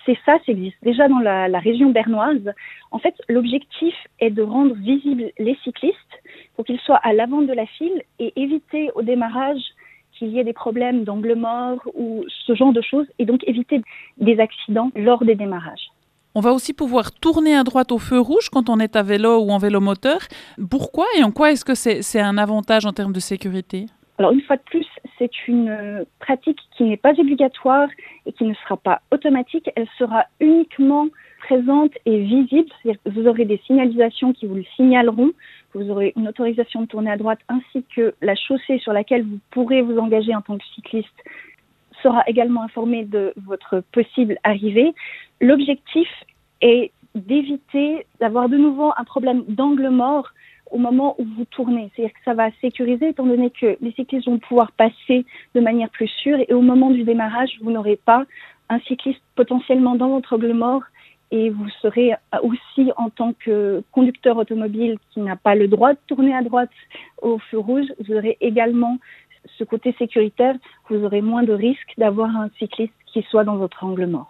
ça existe déjà dans la région bernoise. En fait, l'objectif est de rendre visibles les cyclistes pour qu'ils soient à l'avant de la file et éviter au démarrage qu'il y ait des problèmes d'angle mort ou ce genre de choses, et donc éviter des accidents lors des démarrages. On va aussi pouvoir tourner à droite au feu rouge quand on est à vélo ou en vélomoteur. Pourquoi et en quoi est-ce que c'est un avantage en termes de sécurité ? Alors une fois de plus, c'est une pratique qui n'est pas obligatoire et qui ne sera pas automatique. Elle sera uniquement présente et visible. C'est-à-dire que vous aurez des signalisations qui vous le signaleront. Vous aurez une autorisation de tourner à droite ainsi que la chaussée sur laquelle vous pourrez vous engager en tant que cycliste sera également informée de votre possible arrivée. L'objectif est d'éviter d'avoir de nouveau un problème d'angle mort au moment où vous tournez. C'est-à-dire que ça va sécuriser étant donné que les cyclistes vont pouvoir passer de manière plus sûre et au moment du démarrage, vous n'aurez pas un cycliste potentiellement dans votre angle mort et vous serez aussi en tant que conducteur automobile qui n'a pas le droit de tourner à droite au feu rouge, vous aurez également ce côté sécuritaire, vous aurez moins de risques d'avoir un cycliste qui soit dans votre angle mort.